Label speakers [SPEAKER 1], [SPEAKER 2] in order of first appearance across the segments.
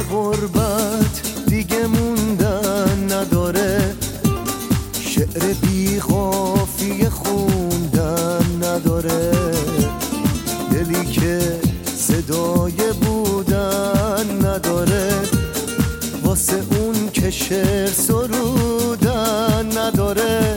[SPEAKER 1] غربت دیگه موندن نداره، شعر بی قافیه خوندن نداره، دلی که صدای بودن نداره، واسه اون که شعر سرودن نداره.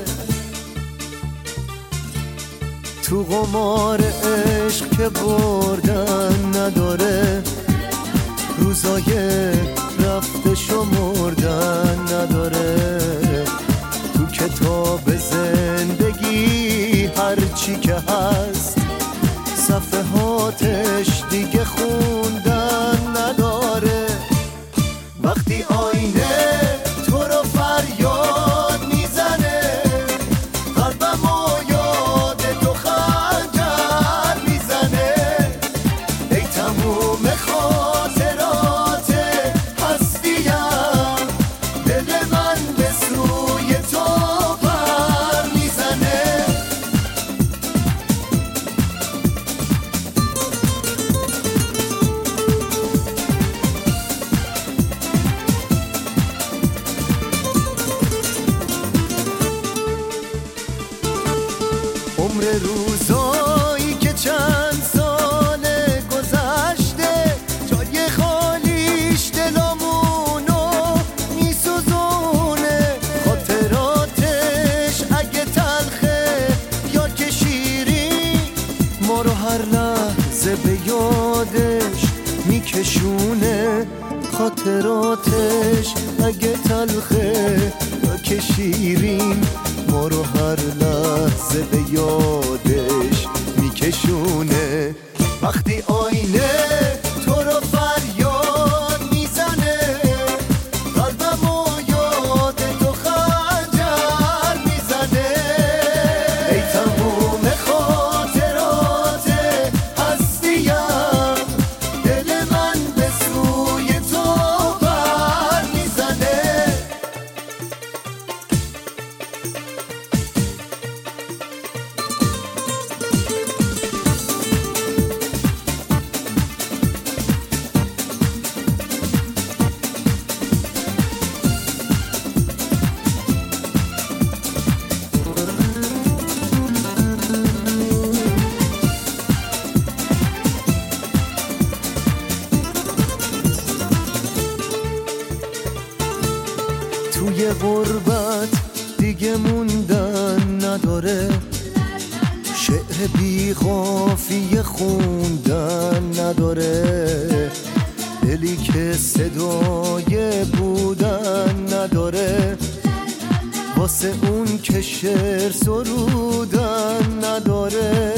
[SPEAKER 1] تو قمار عشق که بردن نداره، روزای رفته شمردن نداره، تو کتاب زندگی هرچی که هست صفحاتش دیگه خوندن نداره. وقتی آینه تو رو فریاد میزنه، قلبمو یاد تو خنجر میزنه، ای تموم خاطرات هستیم، دل من به سوی تو پر میزنه. عمر روزایی که چند سال گذشته، جای خالیش دلامونو میسوزونه، خاطراتش اگه تلخه یا که شیرین، ما رو هر لحظه به یادش میکشونه، خاطراتش اگه تلخه یا که شیرین، ما رو هر لحظه به یادش میکشونه. وقتی آینه تو رو فریاد میزنه، قلبمو یاد تو خنجر میزنه، ای تموم خاطرات هستیم، دل من به سوی تو پر میزنه. توی غربت دیگه موندن نداره، شعر بی قافیه خوندن نداره، دلی که صدای بودن نداره، واسه اون که شعر سرودن نداره.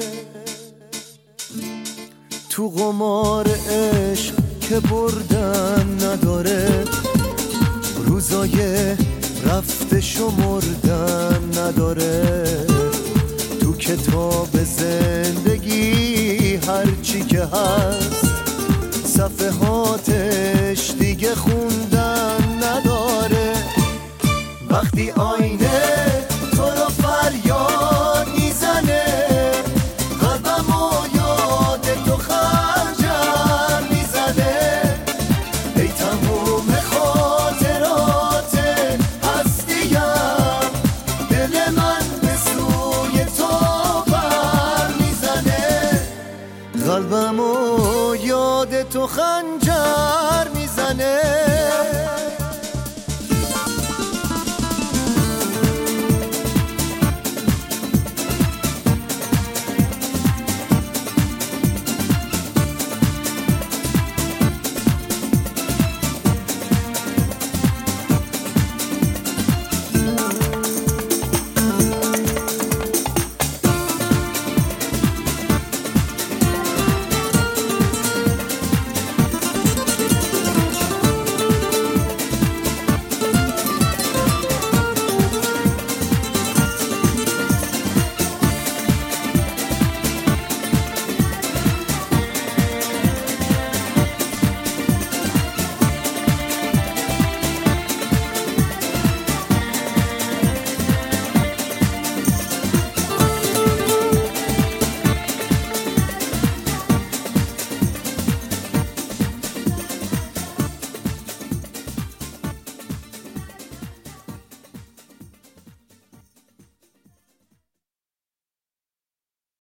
[SPEAKER 1] تو قمار عشق که بردن نداره، روزای رفته شمردن نداره، تو کتاب زندگی هرچی که هست صفحاتش دیگه خوندن نداره. وقتی آینه تو رو فریاد میزنه، قلبمو یاد تو خنجر میزنه، ای تموم خاطرات هستیم، دل من به سوی تو پر میزنه، قلبمو یاد تو خنجر